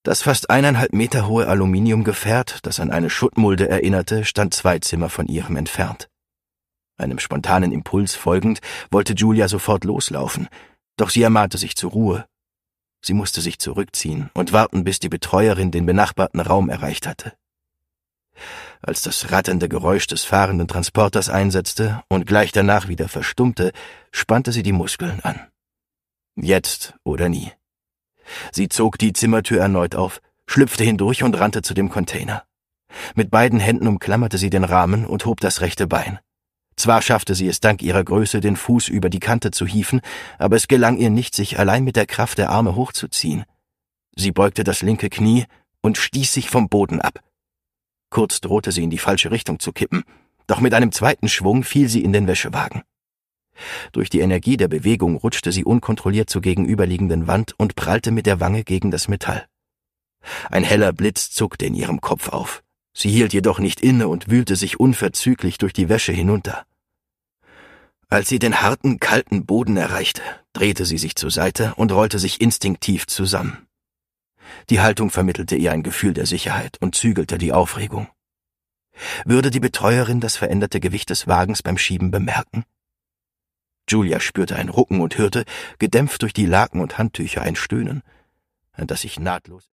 Das fast 1,5 Meter hohe Aluminiumgefährt, das an eine Schuttmulde erinnerte, stand 2 Zimmer von ihrem entfernt. Einem spontanen Impuls folgend, wollte Julia sofort loslaufen, doch sie ermahnte sich zur Ruhe. Sie musste sich zurückziehen und warten, bis die Betreuerin den benachbarten Raum erreicht hatte. Als das ratternde Geräusch des fahrenden Transporters einsetzte und gleich danach wieder verstummte, spannte sie die Muskeln an. Jetzt oder nie. Sie zog die Zimmertür erneut auf, schlüpfte hindurch und rannte zu dem Container. Mit beiden Händen umklammerte sie den Rahmen und hob das rechte Bein. Zwar schaffte sie es dank ihrer Größe, den Fuß über die Kante zu hieven, aber es gelang ihr nicht, sich allein mit der Kraft der Arme hochzuziehen. Sie beugte das linke Knie und stieß sich vom Boden ab. Kurz drohte sie in die falsche Richtung zu kippen, doch mit einem zweiten Schwung fiel sie in den Wäschewagen. Durch die Energie der Bewegung rutschte sie unkontrolliert zur gegenüberliegenden Wand und prallte mit der Wange gegen das Metall. Ein heller Blitz zuckte in ihrem Kopf auf. Sie hielt jedoch nicht inne und wühlte sich unverzüglich durch die Wäsche hinunter. Als sie den harten, kalten Boden erreichte, drehte sie sich zur Seite und rollte sich instinktiv zusammen. Die Haltung vermittelte ihr ein Gefühl der Sicherheit und zügelte die Aufregung. Würde die Betreuerin das veränderte Gewicht des Wagens beim Schieben bemerken? Julia spürte ein Rucken und hörte, gedämpft durch die Laken und Handtücher, ein Stöhnen, das sich nahtlos